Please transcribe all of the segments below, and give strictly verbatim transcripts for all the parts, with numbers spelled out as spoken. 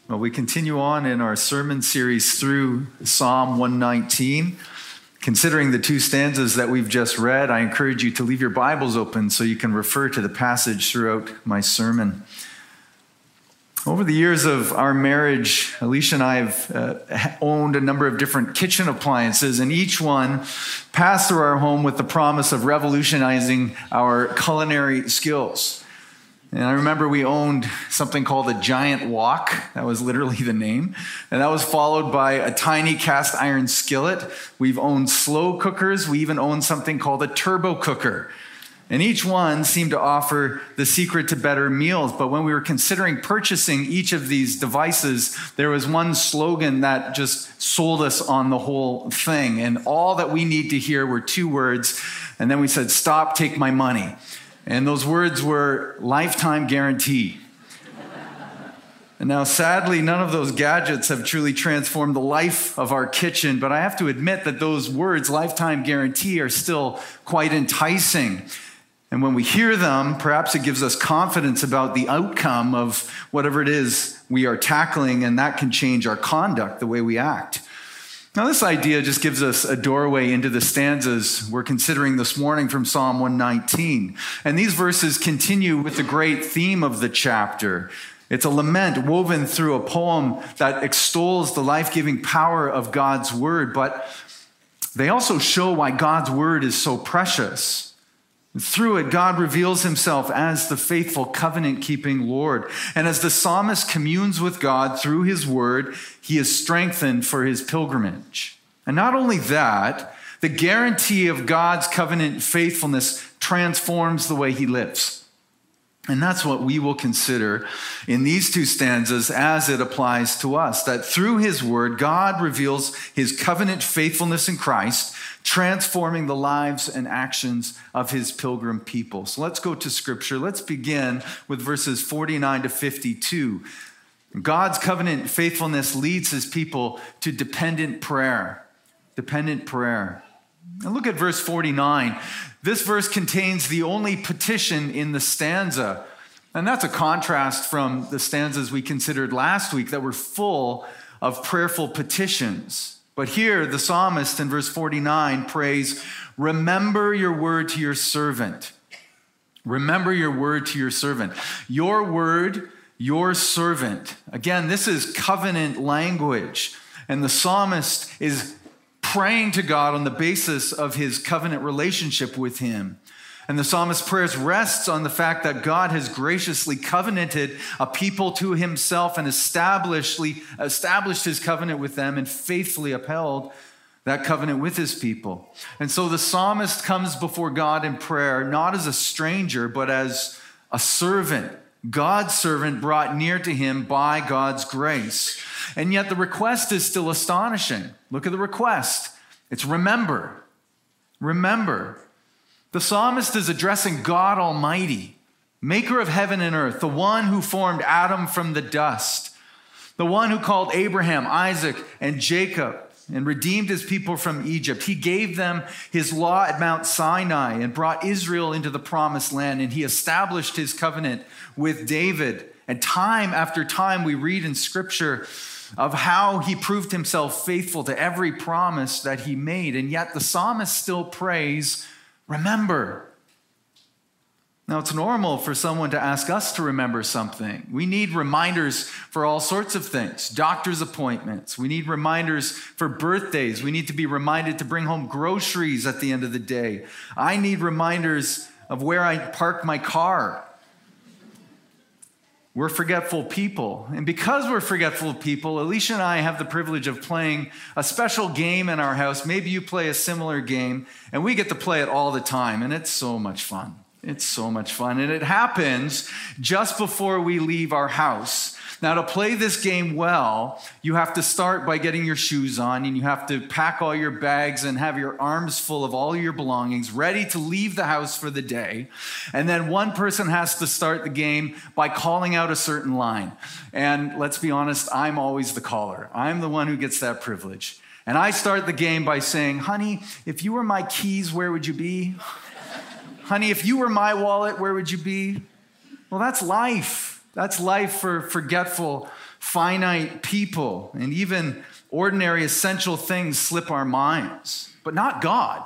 Well, we continue on in our sermon series through Psalm one nineteen. Considering the two stanzas that we've just read, I encourage you to leave your Bibles open so you can refer to the passage throughout my sermon. Over the years of our marriage, Alicia and I have uh, owned a number of different kitchen appliances, and each one passed through our home with the promise of revolutionizing our culinary skills. And I remember we owned something called a giant wok. That was literally the name. And that was followed by a tiny cast iron skillet. We've owned slow cookers. We even owned something called a turbo cooker. And each one seemed to offer the secret to better meals. But when we were considering purchasing each of these devices, there was one slogan that just sold us on the whole thing. And all that we need to hear were two words. And then we said, "Stop, take my money." And those words were lifetime guarantee. And now, sadly, none of those gadgets have truly transformed the life of our kitchen, but I have to admit that those words, lifetime guarantee, are still quite enticing. And when we hear them, perhaps it gives us confidence about the outcome of whatever it is we are tackling, and that can change our conduct, the way we act. Now, this idea just gives us a doorway into the stanzas we're considering this morning from Psalm one nineteen. And these verses continue with the great theme of the chapter. It's a lament woven through a poem that extols the life-giving power of God's word, but they also show why God's word is so precious. Through it, God reveals himself as the faithful covenant-keeping Lord. And as the psalmist communes with God through his word, he is strengthened for his pilgrimage. And not only that, the guarantee of God's covenant faithfulness transforms the way he lives. And that's what we will consider in these two stanzas as it applies to us. That through his word, God reveals his covenant faithfulness in Christ, transforming the lives and actions of his pilgrim people. So let's go to scripture. Let's begin with verses forty-nine to fifty-two. God's covenant faithfulness leads his people to dependent prayer. Dependent prayer. And look at verse forty-nine. This verse contains the only petition in the stanza. And that's a contrast from the stanzas we considered last week that were full of prayerful petitions. But here, the psalmist in verse forty-nine prays, "Remember your word to your servant." Remember your word to your servant. Your word, your servant. Again, this is covenant language. And the psalmist is praying to God on the basis of his covenant relationship with him. And the psalmist's prayers rests on the fact that God has graciously covenanted a people to himself and established, established his covenant with them and faithfully upheld that covenant with his people. And so the psalmist comes before God in prayer, not as a stranger, but as a servant, God's servant brought near to him by God's grace. And yet the request is still astonishing. Look at the request. It's remember. Remember. The psalmist is addressing God Almighty, maker of heaven and earth, the one who formed Adam from the dust, the one who called Abraham, Isaac, and Jacob and redeemed his people from Egypt. He gave them his law at Mount Sinai and brought Israel into the promised land, and he established his covenant with David. And time after time we read in Scripture of how he proved himself faithful to every promise that he made. And yet the psalmist still prays, remember. Now, it's normal for someone to ask us to remember something. We need reminders for all sorts of things. Doctor's appointments. We need reminders for birthdays. We need to be reminded to bring home groceries at the end of the day. I need reminders of where I park my car. We're forgetful people. And because we're forgetful people, Alicia and I have the privilege of playing a special game in our house. Maybe you play a similar game, and we get to play it all the time, and it's so much fun. It's so much fun. And it happens just before we leave our house. Now, to play this game well, you have to start by getting your shoes on, and you have to pack all your bags and have your arms full of all your belongings, ready to leave the house for the day. And then one person has to start the game by calling out a certain line. And let's be honest, I'm always the caller. I'm the one who gets that privilege. And I start the game by saying, honey, if you were my keys, where would you be? Honey, if you were my wallet, where would you be? Well, that's life. That's life for forgetful finite people, and even ordinary essential things slip our minds, but not God.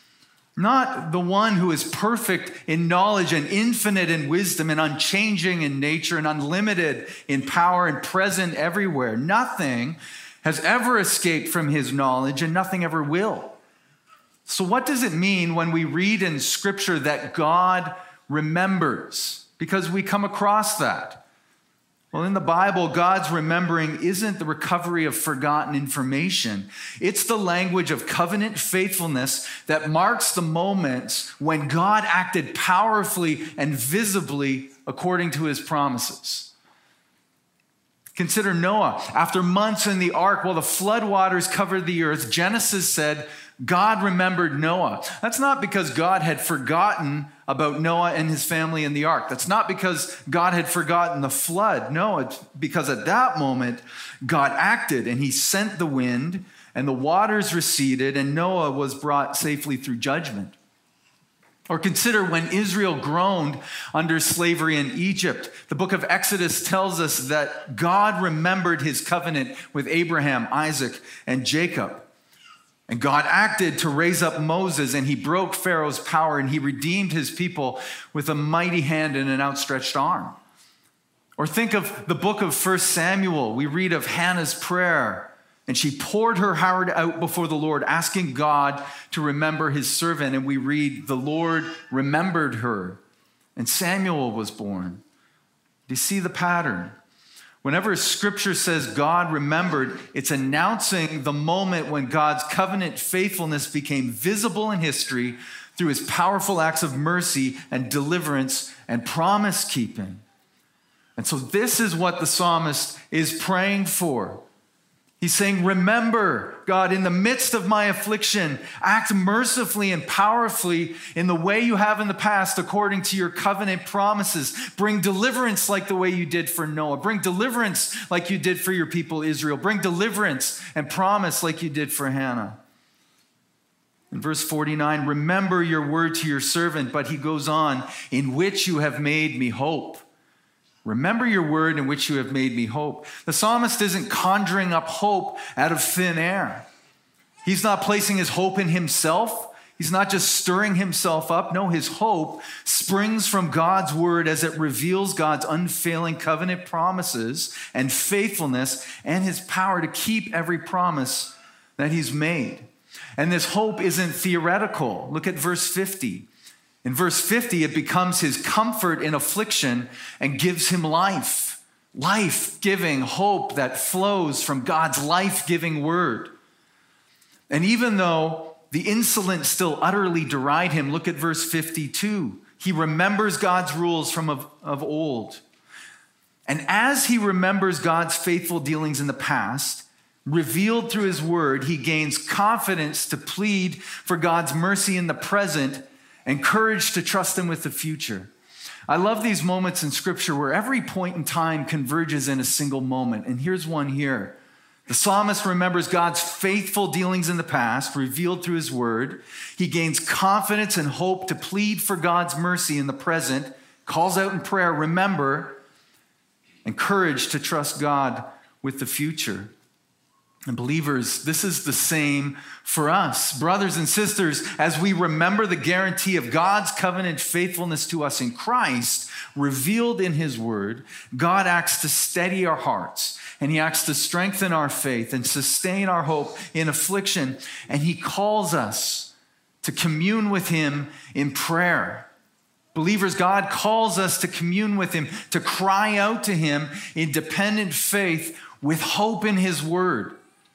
Not the one who is perfect in knowledge and infinite in wisdom and unchanging in nature and unlimited in power and present everywhere. Nothing has ever escaped from his knowledge and nothing ever will. So what does it mean when we read in Scripture that God remembers? Because we come across that. Well, in the Bible, God's remembering isn't the recovery of forgotten information. It's the language of covenant faithfulness that marks the moments when God acted powerfully and visibly according to his promises. Consider Noah. After months in the ark, while the floodwaters covered the earth, Genesis said, God remembered Noah. That's not because God had forgotten about Noah and his family in the ark. That's not because God had forgotten the flood. No, it's because at that moment, God acted and he sent the wind and the waters receded and Noah was brought safely through judgment. Or consider when Israel groaned under slavery in Egypt. The book of Exodus tells us that God remembered his covenant with Abraham, Isaac, and Jacob. And God acted to raise up Moses, and he broke Pharaoh's power, and he redeemed his people with a mighty hand and an outstretched arm. Or think of the book of First Samuel. We read of Hannah's prayer, and she poured her heart out before the Lord, asking God to remember his servant. And we read, the Lord remembered her, and Samuel was born. Do you see the pattern? Whenever Scripture says God remembered, it's announcing the moment when God's covenant faithfulness became visible in history through his powerful acts of mercy and deliverance and promise keeping. And so this is what the psalmist is praying for. He's saying, remember, God, in the midst of my affliction, act mercifully and powerfully in the way you have in the past according to your covenant promises. Bring deliverance like the way you did for Noah. Bring deliverance like you did for your people Israel. Bring deliverance and promise like you did for Hannah. In verse forty-nine, remember your word to your servant, but he goes on, in which you have made me hope. Remember your word in which you have made me hope. The psalmist isn't conjuring up hope out of thin air. He's not placing his hope in himself. He's not just stirring himself up. No, his hope springs from God's word as it reveals God's unfailing covenant promises and faithfulness and his power to keep every promise that he's made. And this hope isn't theoretical. Look at verse fifty. In verse fifty, it becomes his comfort in affliction and gives him life. Life-giving hope that flows from God's life-giving word. And even though the insolent still utterly deride him, look at verse fifty-two. He remembers God's rules from of, of old. And as he remembers God's faithful dealings in the past, revealed through his word, he gains confidence to plead for God's mercy in the present and courage to trust him with the future. I love these moments in Scripture where every point in time converges in a single moment. And here's one here. The psalmist remembers God's faithful dealings in the past, revealed through his word. He gains confidence and hope to plead for God's mercy in the present, calls out in prayer, remember, and courage to trust God with the future. And believers, this is the same for us. Brothers and sisters, as we remember the guarantee of God's covenant faithfulness to us in Christ, revealed in his word, God acts to steady our hearts, and he acts to strengthen our faith and sustain our hope in affliction, and he calls us to commune with him in prayer. Believers, God calls us to commune with him, to cry out to him in dependent faith with hope in his word.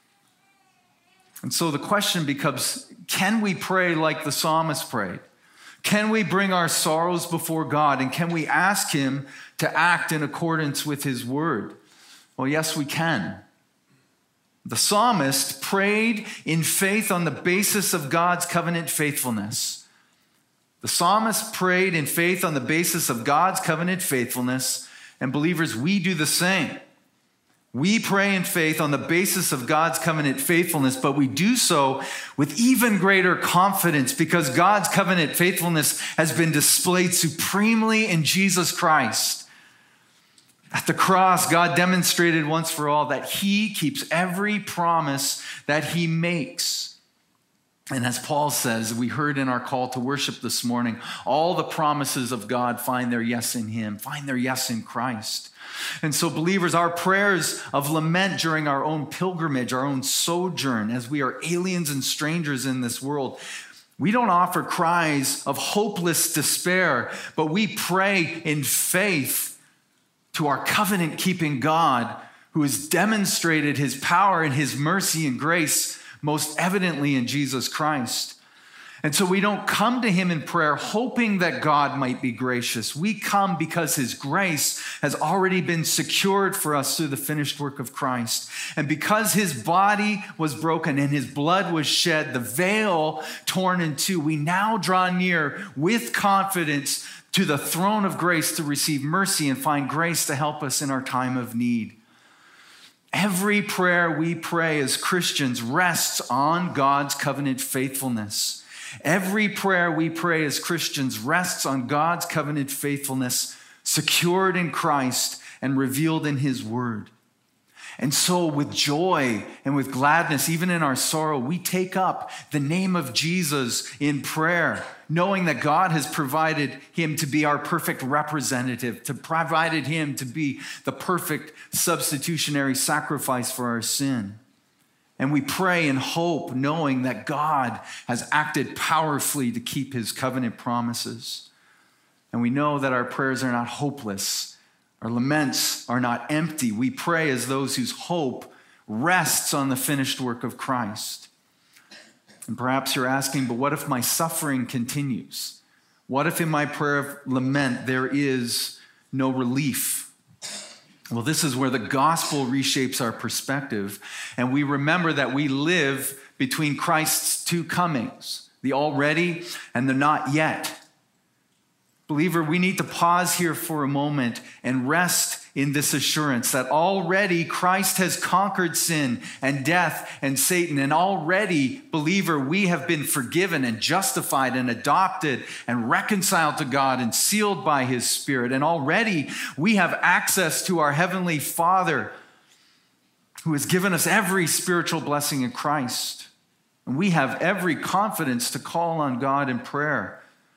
And so the question becomes, can we pray like the psalmist prayed? Can we bring our sorrows before God? And can we ask him to act in accordance with his word? Well, yes, we can. The psalmist prayed in faith on the basis of God's covenant faithfulness. The psalmist prayed in faith on the basis of God's covenant faithfulness. And believers, we do the same. We pray in faith on the basis of God's covenant faithfulness, but we do so with even greater confidence because God's covenant faithfulness has been displayed supremely in Jesus Christ. At the cross, God demonstrated once for all that he keeps every promise that he makes. And as Paul says, we heard in our call to worship this morning, all the promises of God find their yes in him, find their yes in Christ. And so, believers, our prayers of lament during our own pilgrimage, our own sojourn, as we are aliens and strangers in this world, we don't offer cries of hopeless despair, but we pray in faith to our covenant-keeping God, who has demonstrated his power and his mercy and grace most evidently in Jesus Christ. And so we don't come to him in prayer hoping that God might be gracious. We come because his grace has already been secured for us through the finished work of Christ. And because his body was broken and his blood was shed, the veil torn in two, we now draw near with confidence to the throne of grace to receive mercy and find grace to help us in our time of need. Every prayer we pray as Christians rests on God's covenant faithfulness. Every prayer we pray as Christians rests on God's covenant faithfulness, secured in Christ and revealed in his word. And so with joy and with gladness, even in our sorrow, we take up the name of Jesus in prayer, knowing that God has provided him to be our perfect representative, to provided him to be the perfect substitutionary sacrifice for our sin. And we pray in hope, knowing that God has acted powerfully to keep his covenant promises. And we know that our prayers are not hopeless. Our laments are not empty. We pray as those whose hope rests on the finished work of Christ. And perhaps you're asking, but what if my suffering continues? What if in my prayer of lament there is no relief? Well, this is where the gospel reshapes our perspective, and we remember that we live between Christ's two comings, the already and the not yet. Believer, we need to pause here for a moment and rest in this assurance that already Christ has conquered sin and death and Satan. And already, believer, we have been forgiven and justified and adopted and reconciled to God and sealed by his Spirit. And already we have access to our Heavenly Father, who has given us every spiritual blessing in Christ. And we have every confidence to call on God in prayer.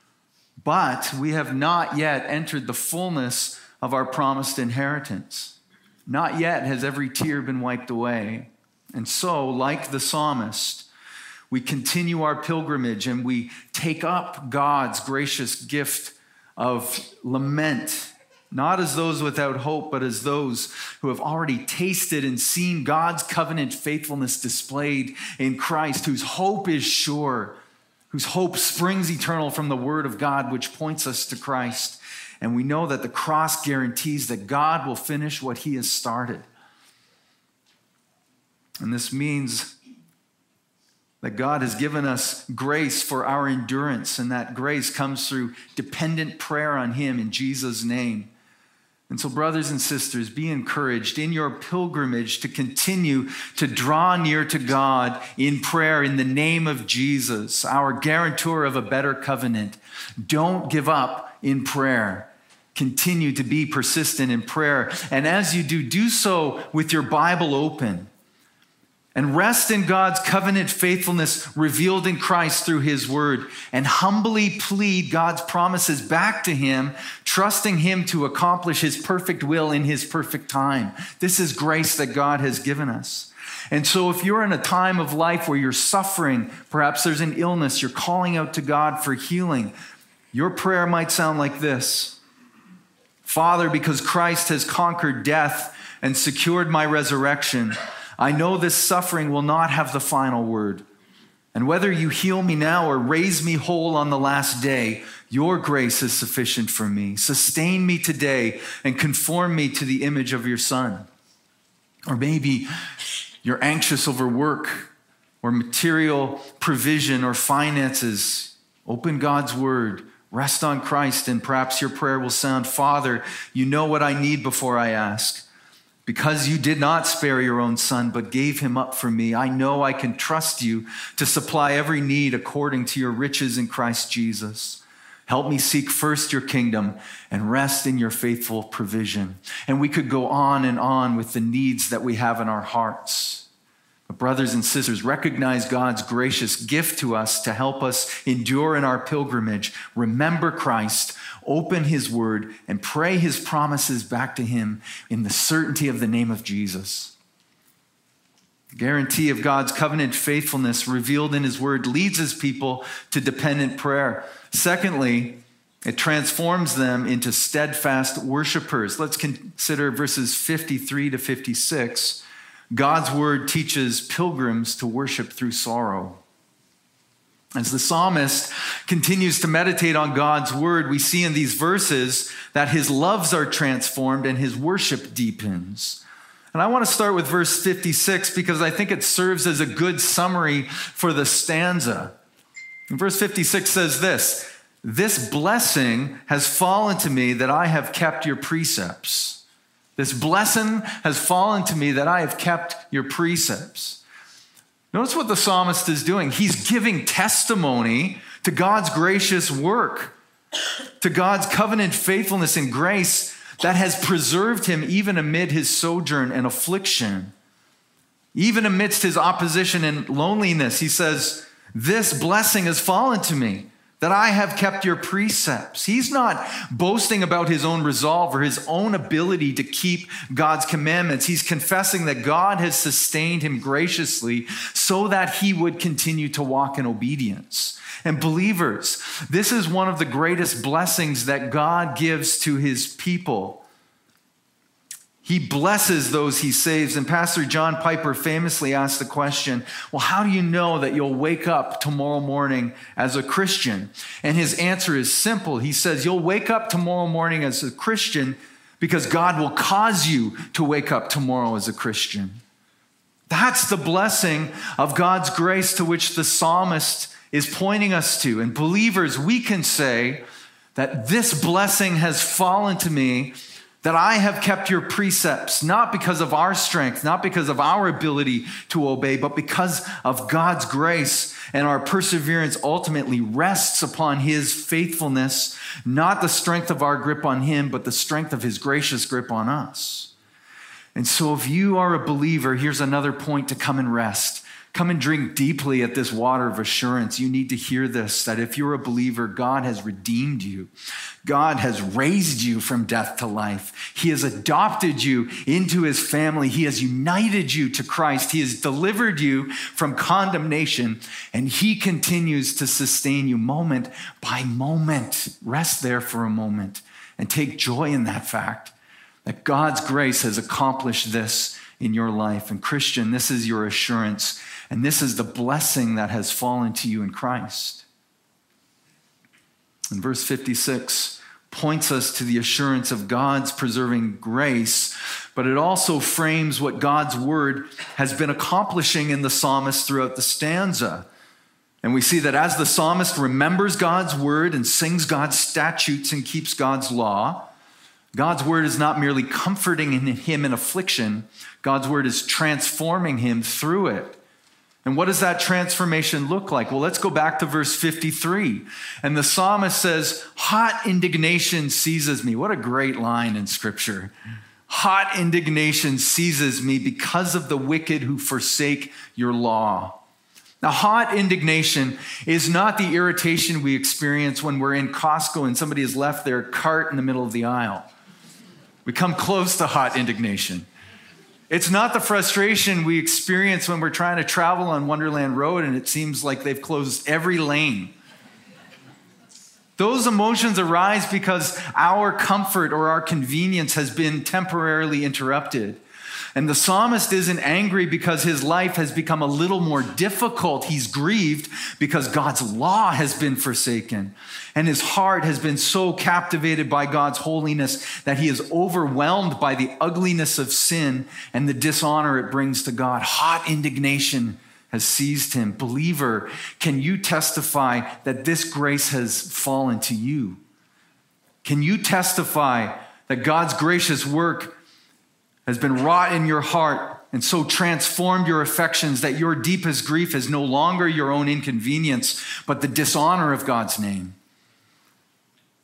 But we have not yet entered the fullness of our promised inheritance. Not yet has every tear been wiped away. And so, like the psalmist, we continue our pilgrimage and we take up God's gracious gift of lament, not as those without hope, but as those who have already tasted and seen God's covenant faithfulness displayed in Christ, whose hope is sure, whose hope springs eternal from the word of God, which points us to Christ. And we know that the cross guarantees that God will finish what he has started. And this means that God has given us grace for our endurance, and that grace comes through dependent prayer on him in Jesus' name. And so, brothers and sisters, be encouraged in your pilgrimage to continue to draw near to God in prayer in the name of Jesus, our guarantor of a better covenant. Don't give up in prayer. Continue to be persistent in prayer. And as you do, do so with your Bible open. And rest in God's covenant faithfulness revealed in Christ through his word, and humbly plead God's promises back to him, trusting him to accomplish his perfect will in his perfect time. This is grace that God has given us. And so if you're in a time of life where you're suffering, perhaps there's an illness, you're calling out to God for healing, your prayer might sound like this: Father, because Christ has conquered death and secured my resurrection, I know this suffering will not have the final word. And whether you heal me now or raise me whole on the last day, your grace is sufficient for me. Sustain me today and conform me to the image of your Son. Or maybe you're anxious over work or material provision or finances. Open God's word. Rest on Christ, and perhaps your prayer will sound, Father, you know what I need before I ask. Because you did not spare your own Son, but gave him up for me, I know I can trust you to supply every need according to your riches in Christ Jesus. Help me seek first your kingdom and rest in your faithful provision. And we could go on and on with the needs that we have in our hearts. But brothers and sisters, recognize God's gracious gift to us to help us endure in our pilgrimage. Remember Christ, open his word, and pray his promises back to him in the certainty of the name of Jesus. The guarantee of God's covenant faithfulness revealed in his word leads his people to dependent prayer. Secondly, it transforms them into steadfast worshipers. Let's consider verses fifty-three to fifty-six. God's word teaches pilgrims to worship through sorrow. As the psalmist continues to meditate on God's word, we see in these verses that his loves are transformed and his worship deepens. And I want to start with verse fifty-six because I think it serves as a good summary for the stanza. And verse fifty-six says this, "This blessing has fallen to me that I have kept your precepts." This blessing has fallen to me that I have kept your precepts. Notice what the psalmist is doing. He's giving testimony to God's gracious work, to God's covenant faithfulness and grace that has preserved him even amid his sojourn and affliction. Even amidst his opposition and loneliness, he says, this blessing has fallen to me, that I have kept your precepts. He's not boasting about his own resolve or his own ability to keep God's commandments. He's confessing that God has sustained him graciously so that he would continue to walk in obedience. And believers, this is one of the greatest blessings that God gives to his people. He blesses those he saves. And Pastor John Piper famously asked the question, well, how do you know that you'll wake up tomorrow morning as a Christian? And his answer is simple. He says, you'll wake up tomorrow morning as a Christian because God will cause you to wake up tomorrow as a Christian. That's the blessing of God's grace to which the psalmist is pointing us to. And believers, we can say that this blessing has fallen to me, that I have kept your precepts, not because of our strength, not because of our ability to obey, but because of God's grace, and our perseverance ultimately rests upon his faithfulness, not the strength of our grip on him, but the strength of his gracious grip on us. And so if you are a believer, here's another point to come and rest. Come and drink deeply at this water of assurance. You need to hear this, that if you're a believer, God has redeemed you. God has raised you from death to life. He has adopted you into his family. He has united you to Christ. He has delivered you from condemnation, and he continues to sustain you moment by moment. Rest there for a moment and take joy in that fact that God's grace has accomplished this in your life. And Christian, this is your assurance. And this is the blessing that has fallen to you in Christ. And verse fifty-six points us to the assurance of God's preserving grace, but it also frames what God's word has been accomplishing in the psalmist throughout the stanza. And we see that as the psalmist remembers God's word and sings God's statutes and keeps God's law, God's word is not merely comforting him in affliction. God's word is transforming him through it. And what does that transformation look like? Well, let's go back to verse fifty-three. And the psalmist says, hot indignation seizes me. What a great line in Scripture. Hot indignation seizes me because of the wicked who forsake your law. Now, hot indignation is not the irritation we experience when we're in Costco and somebody has left their cart in the middle of the aisle. We come close to hot indignation. It's not the frustration we experience when we're trying to travel on Wonderland Road and it seems like they've closed every lane. Those emotions arise because our comfort or our convenience has been temporarily interrupted. And the psalmist isn't angry because his life has become a little more difficult. He's grieved because God's law has been forsaken. And his heart has been so captivated by God's holiness that he is overwhelmed by the ugliness of sin and the dishonor it brings to God. Hot indignation has seized him. Believer, can you testify that this grace has fallen to you? Can you testify that God's gracious work has been wrought in your heart and so transformed your affections that your deepest grief is no longer your own inconvenience, but the dishonor of God's name?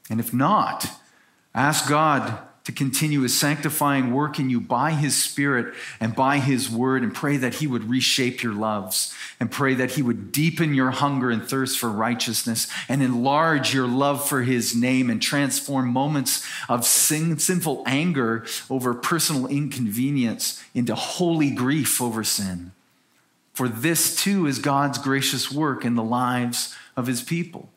And if not, ask God to continue his sanctifying work in you by his Spirit and by his word, and pray that he would reshape your loves, and pray that he would deepen your hunger and thirst for righteousness and enlarge your love for his name and transform moments of sin, sinful anger over personal inconvenience into holy grief over sin. For this too is God's gracious work in the lives of his people.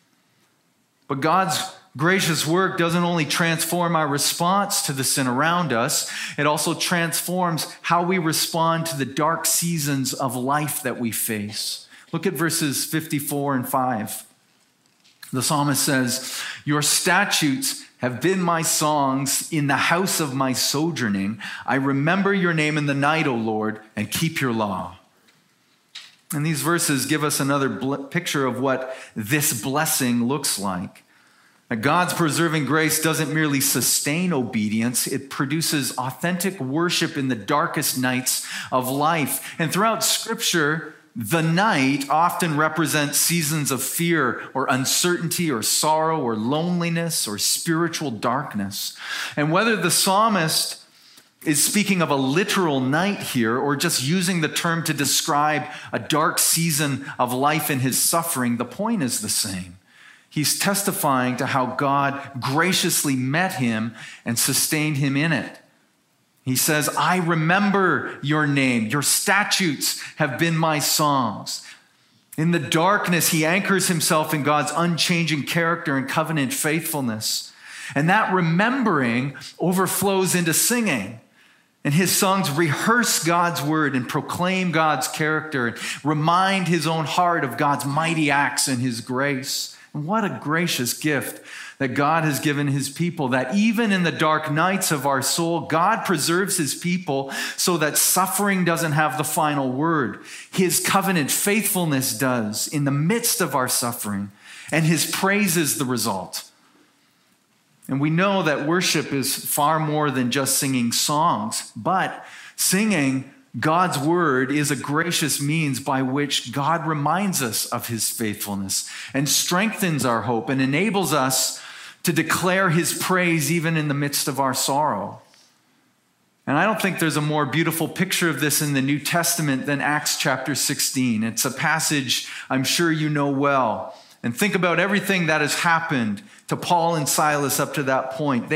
But God's gracious work doesn't only transform our response to the sin around us, it also transforms how we respond to the dark seasons of life that we face. Look at verses fifty-four and five. The psalmist says, "Your statutes have been my songs in the house of my sojourning. I remember your name in the night, O Lord, and keep your law." And these verses give us another bl- picture of what this blessing looks like. That God's preserving grace doesn't merely sustain obedience, it produces authentic worship in the darkest nights of life. And throughout Scripture, the night often represents seasons of fear or uncertainty or sorrow or loneliness or spiritual darkness. And whether the psalmist is speaking of a literal night here or just using the term to describe a dark season of life in his suffering, the point is the same. He's testifying to how God graciously met him and sustained him in it. He says, "I remember your name. Your statutes have been my songs." In the darkness, he anchors himself in God's unchanging character and covenant faithfulness. And that remembering overflows into singing. And his songs rehearse God's word and proclaim God's character and remind his own heart of God's mighty acts and his grace. And what a gracious gift that God has given his people, that even in the dark nights of our soul, God preserves his people so that suffering doesn't have the final word. His covenant faithfulness does in the midst of our suffering, and his praise is the result. And we know that worship is far more than just singing songs, but singing God's word is a gracious means by which God reminds us of his faithfulness and strengthens our hope and enables us to declare his praise even in the midst of our sorrow. And I don't think there's a more beautiful picture of this in the New Testament than Acts chapter sixteen. It's a passage I'm sure you know well. And think about everything that has happened to Paul and Silas up to that point. They